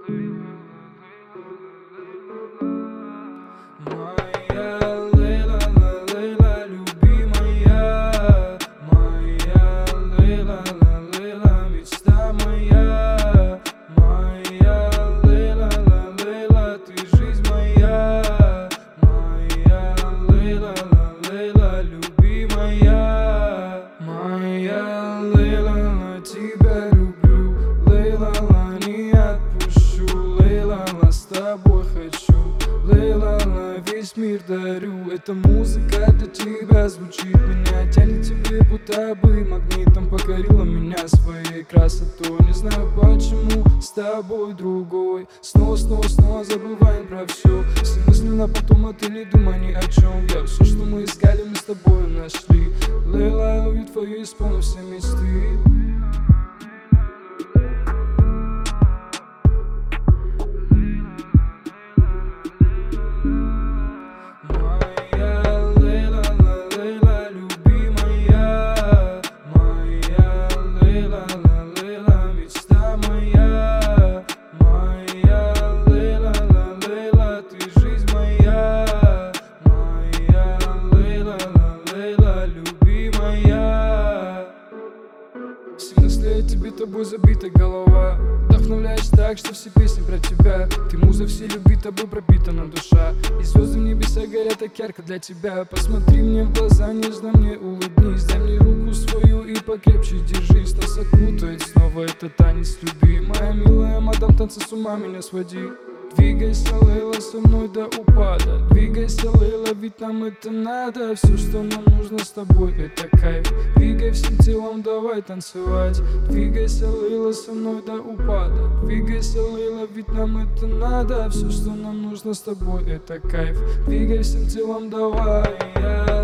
Моя Лейла, Лейла, любимая. Моя Лейла, Лейла, мечта моя. Моя Лейла, Лейла, ты жизнь моя. Моя Лейла, Лейла, любимая. Моя Лейла, тебя люблю. Лейла, не отпущу. Лейла, с тобой хочу. Лейла, весь мир дарю. Эта музыка для тебя звучит. Меня тянет тебе, будто бы магнитом. Покорила меня своей красотой. Не знаю почему с тобой другой. Снова забываем про все. Если мысленно потом, а ты не думай ни о чем. Я все, что мы искали, мы с тобой нашли. Лейла, увидь твою, исполню все мечты. Тебе тобой забита голова. Вдохновляешь так, что все песни про тебя. Ты муза, все любит, тобой пропитана душа. И звезды в небеса горят так ярко для тебя. Посмотри мне в глаза, нежно мне улыбнись. Дай мне руку свою и покрепче держись. Нас окутает снова этот танец любви. Моя милая мадам, танцы с ума меня своди. Двигайся, Лейла, со мной до упада. Двигайся, Лейла, ведь нам это надо. Все, что нам нужно с тобой, это кайф. Двигай всем телом, давай танцевать. Двигайся, Лейла, со мной до упада. Двигайся, Лейла, ведь нам это надо. Все, что нам нужно с тобой, это кайф. Двигай всем телом, давай.